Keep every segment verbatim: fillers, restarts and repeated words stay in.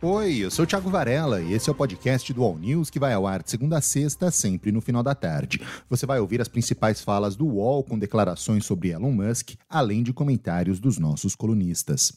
Oi, eu sou o Thiago Varela e esse é o podcast do All News que vai ao ar de segunda a sexta, sempre no final da tarde. Você vai ouvir as principais falas do U O L com declarações sobre Elon Musk, além de comentários dos nossos colunistas.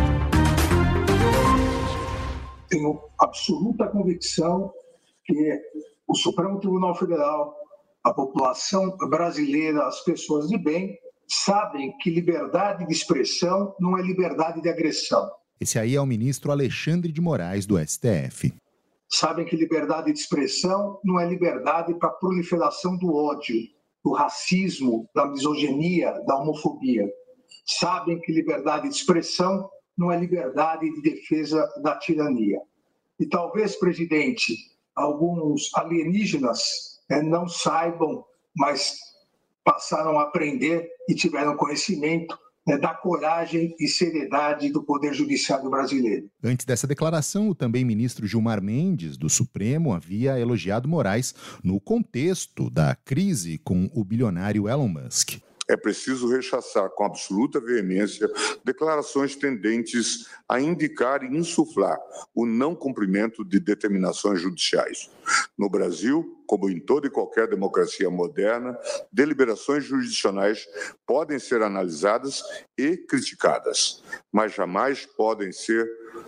Tenho absoluta convicção que o Supremo Tribunal Federal, a população brasileira, as pessoas de bem, sabem que liberdade de expressão não é liberdade de agressão. Esse aí é o ministro Alexandre de Moraes, do S T F. Sabem que liberdade de expressão não é liberdade para a proliferação do ódio, do racismo, da misoginia, da homofobia. Sabem que liberdade de expressão não é liberdade de defesa da tirania. E talvez, presidente, alguns alienígenas eh, não saibam, mas passaram a aprender e tiveram conhecimento né, da coragem e seriedade do Poder Judiciário brasileiro. Antes dessa declaração, o também ministro Gilmar Mendes, do Supremo, havia elogiado Moraes no contexto da crise com o bilionário Elon Musk. É preciso rechaçar com absoluta veemência declarações tendentes a indicar e insuflar o não cumprimento de determinações judiciais. No Brasil, como em toda e qualquer democracia moderna, deliberações jurisdicionais podem ser analisadas e criticadas, mas jamais podem ser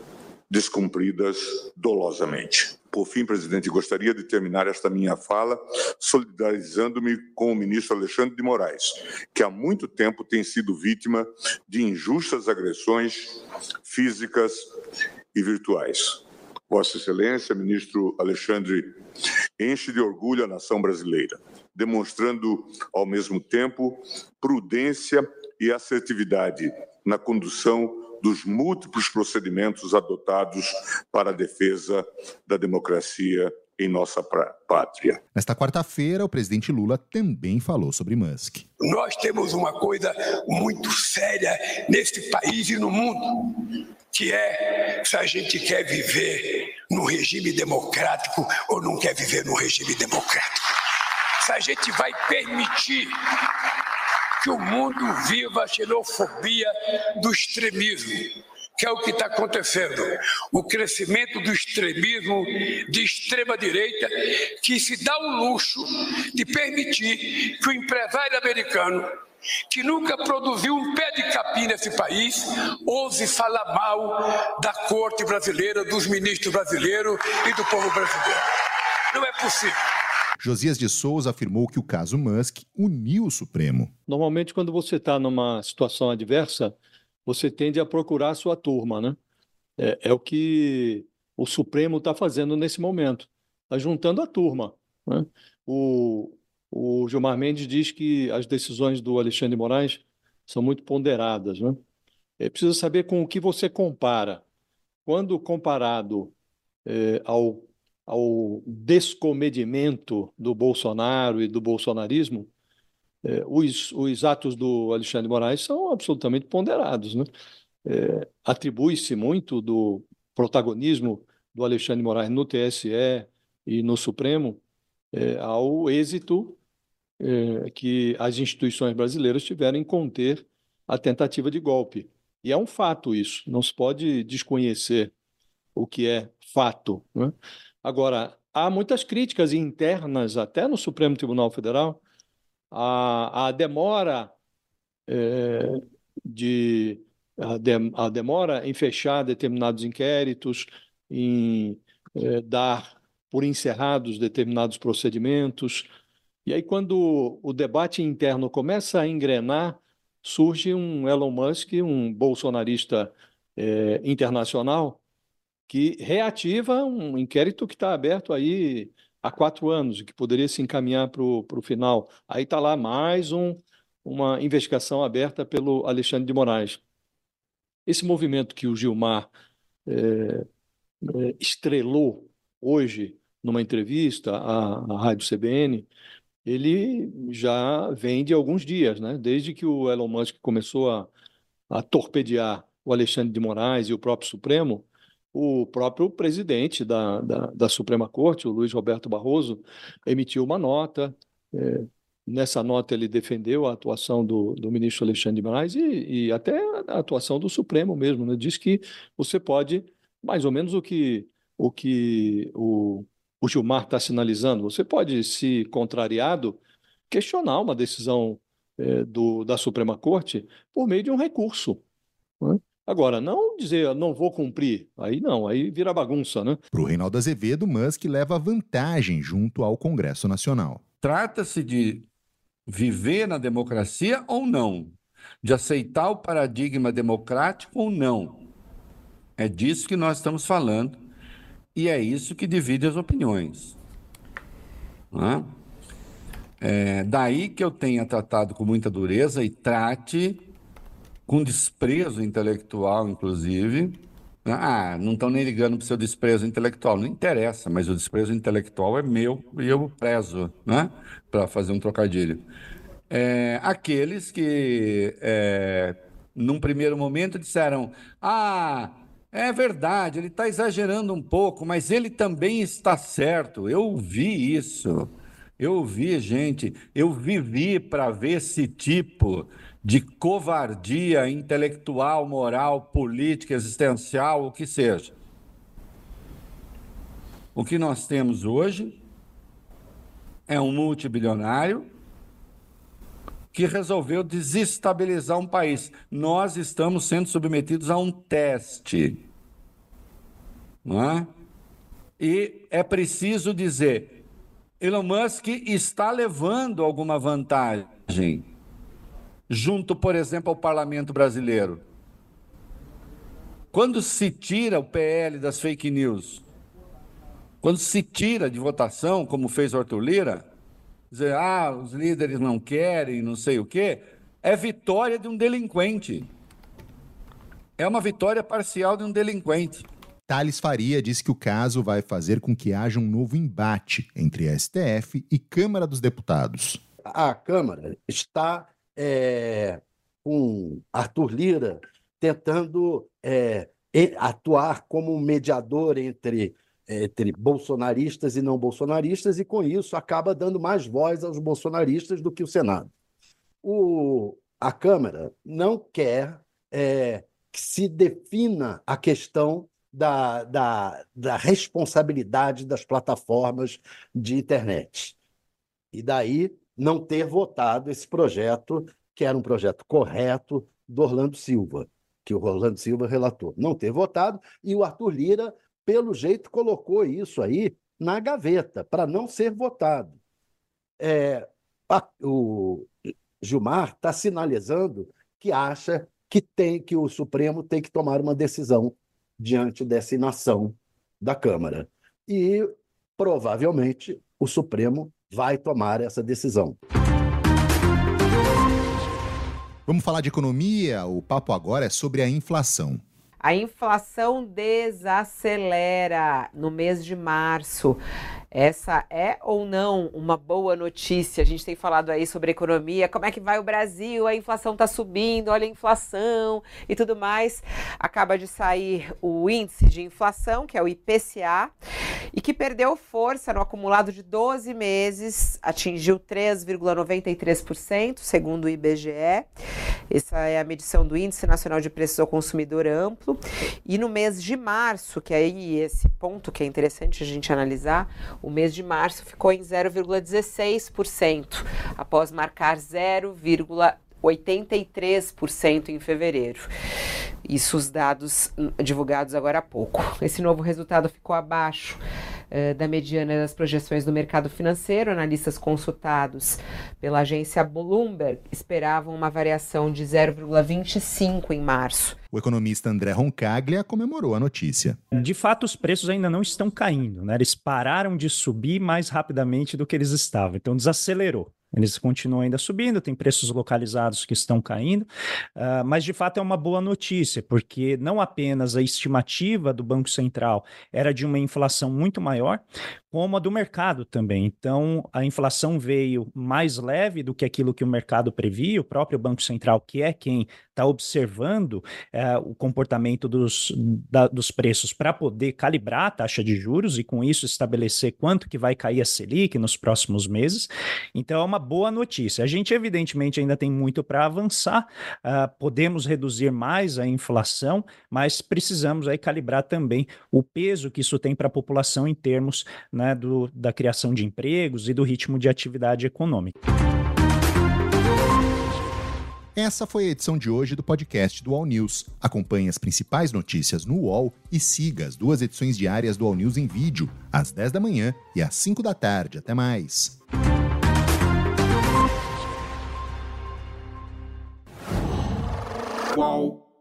descumpridas dolosamente. Por fim, presidente, gostaria de terminar esta minha fala solidarizando-me com o ministro Alexandre de Moraes, que há muito tempo tem sido vítima de injustas agressões físicas e virtuais. Vossa Excelência, ministro Alexandre, enche de orgulho a nação brasileira, demonstrando, ao mesmo tempo, prudência e assertividade na condução dos múltiplos procedimentos adotados para a defesa da democracia em nossa pátria. Nesta quarta-feira, o presidente Lula também falou sobre Musk. Nós temos uma coisa muito séria neste país e no mundo, que é se a gente quer viver num regime democrático ou não quer viver num regime democrático. Se a gente vai permitir que o mundo viva a xenofobia do extremismo, que é o que está acontecendo. O crescimento do extremismo de extrema-direita, que se dá o luxo de permitir que o empresário americano, que nunca produziu um pé de capim nesse país, ouse falar mal da corte brasileira, dos ministros brasileiros e do povo brasileiro. Não é possível. Josias de Souza afirmou que o caso Musk uniu o Supremo. Normalmente, quando você está numa situação adversa, você tende a procurar a sua turma, né? É, é o que o Supremo está fazendo nesse momento. Está juntando a turma, né? O, o Gilmar Mendes diz que as decisões do Alexandre de Moraes são muito ponderadas, né? É preciso saber com o que você compara. Quando comparado é, ao ao descomedimento do Bolsonaro e do bolsonarismo, eh, os, os atos do Alexandre de Moraes são absolutamente ponderados, né? Eh, atribui-se muito do protagonismo do Alexandre de Moraes no T S E e no Supremo eh, ao êxito eh, que as instituições brasileiras tiveram em conter a tentativa de golpe. E é um fato isso, não se pode desconhecer o que é fato, né? Agora, há muitas críticas internas, até no Supremo Tribunal Federal, a, a demora é, de a, de, a demora em fechar determinados inquéritos, em é, dar por encerrados determinados procedimentos. E aí, quando o debate interno começa a engrenar, surge um Elon Musk, um bolsonarista é, internacional, que reativa um inquérito que está aberto aí há quatro anos e que poderia se encaminhar para o final. Aí está lá mais um, uma investigação aberta pelo Alexandre de Moraes. Esse movimento que o Gilmar é, é, estrelou hoje numa entrevista à, à Rádio C B N, ele já vem de alguns dias, né? Desde que o Elon Musk começou a, a torpedear o Alexandre de Moraes e o próprio Supremo, o próprio presidente da, da, da Suprema Corte, o Luiz Roberto Barroso, emitiu uma nota. É, nessa nota ele defendeu a atuação do, do ministro Alexandre de Moraes e, e até a atuação do Supremo mesmo, né? Diz que você pode mais ou menos o que o, que o, o Gilmar está sinalizando. Você pode, se contrariado, questionar uma decisão é, do, da Suprema Corte por meio de um recurso, né? Agora, não dizer não vou cumprir, aí não, aí vira bagunça, né? Para o Reinaldo Azevedo, Musk leva vantagem junto ao Congresso Nacional. Trata-se de viver na democracia ou não, de aceitar o paradigma democrático ou não. É disso que nós estamos falando e é isso que divide as opiniões. Não é? É daí que eu tenha tratado com muita dureza e trate com desprezo intelectual, inclusive. Ah, não estão nem ligando para o seu desprezo intelectual. Não interessa, mas o desprezo intelectual é meu e eu prezo, né? Para fazer um trocadilho. É, aqueles que, é, num primeiro momento, disseram: ah, é verdade, ele está exagerando um pouco, mas ele também está certo. Eu vi isso. Eu vi, gente, eu vivi para ver esse tipo de covardia intelectual, moral, política, existencial, o que seja. O que nós temos hoje é um multibilionário que resolveu desestabilizar um país. Nós estamos sendo submetidos a um teste, não é? E é preciso dizer, Elon Musk está levando alguma vantagem junto, por exemplo, ao parlamento brasileiro. Quando se tira o P L das fake news, quando se tira de votação, como fez o Arthur Lira, dizer, ah, os líderes não querem, não sei o quê, é vitória de um delinquente. É uma vitória parcial de um delinquente. Thales Faria diz que o caso vai fazer com que haja um novo embate entre S T F e Câmara dos Deputados. A Câmara está é, com Arthur Lira tentando é, atuar como mediador entre, entre bolsonaristas e não bolsonaristas, e com isso acaba dando mais voz aos bolsonaristas do que o Senado. O, a Câmara não quer é, que se defina a questão Da, da, da responsabilidade das plataformas de internet. E daí não ter votado esse projeto, que era um projeto correto, do Orlando Silva, que o Orlando Silva relatou. Não ter votado, e o Arthur Lira, pelo jeito, colocou isso aí na gaveta, para não ser votado. É, a, o Gilmar está sinalizando que acha que, tem, que o Supremo tem que tomar uma decisão diante dessa inação da Câmara. E, provavelmente, o Supremo vai tomar essa decisão. Vamos falar de economia? O papo agora é sobre a inflação. A inflação desacelera no mês de março. Essa é ou não uma boa notícia? A gente tem falado aí sobre economia, como é que vai o Brasil, a inflação está subindo, olha a inflação e tudo mais. Acaba de sair o índice de inflação, que é o I P C A, e que perdeu força no acumulado de doze meses, atingiu três vírgula noventa e três por cento, segundo o I B G E. Essa é a medição do Índice Nacional de Preços ao Consumidor Amplo. E no mês de março, que é aí esse ponto que é interessante a gente analisar, o mês de março ficou em zero vírgula dezesseis por cento, após marcar zero vírgula oitenta e três por cento em fevereiro. Isso os dados divulgados agora há pouco. Esse novo resultado ficou abaixo uh, da mediana das projeções do mercado financeiro. Analistas consultados pela agência Bloomberg esperavam uma variação de zero vírgula vinte e cinco em março. O economista André Roncaglia comemorou a notícia. De fato, os preços ainda não estão caindo, né? Eles pararam de subir mais rapidamente do que eles estavam, então desacelerou. Eles continuam ainda subindo, tem preços localizados que estão caindo, uh, mas de fato é uma boa notícia, porque não apenas a estimativa do Banco Central era de uma inflação muito maior, como a do mercado também. Então, a inflação veio mais leve do que aquilo que o mercado previa, o próprio Banco Central, que é quem está observando é, o comportamento dos, da, dos preços para poder calibrar a taxa de juros e, com isso, estabelecer quanto que vai cair a Selic nos próximos meses. Então, é uma boa notícia. A gente, evidentemente, ainda tem muito para avançar, uh, podemos reduzir mais a inflação, mas precisamos aí calibrar também o peso que isso tem para a população em termos, né, do, da criação de empregos e do ritmo de atividade econômica. Essa foi a edição de hoje do podcast do U O L News. Acompanhe as principais notícias no U O L e siga as duas edições diárias do U O L News em vídeo, às dez da manhã e às cinco da tarde. Até mais! U O L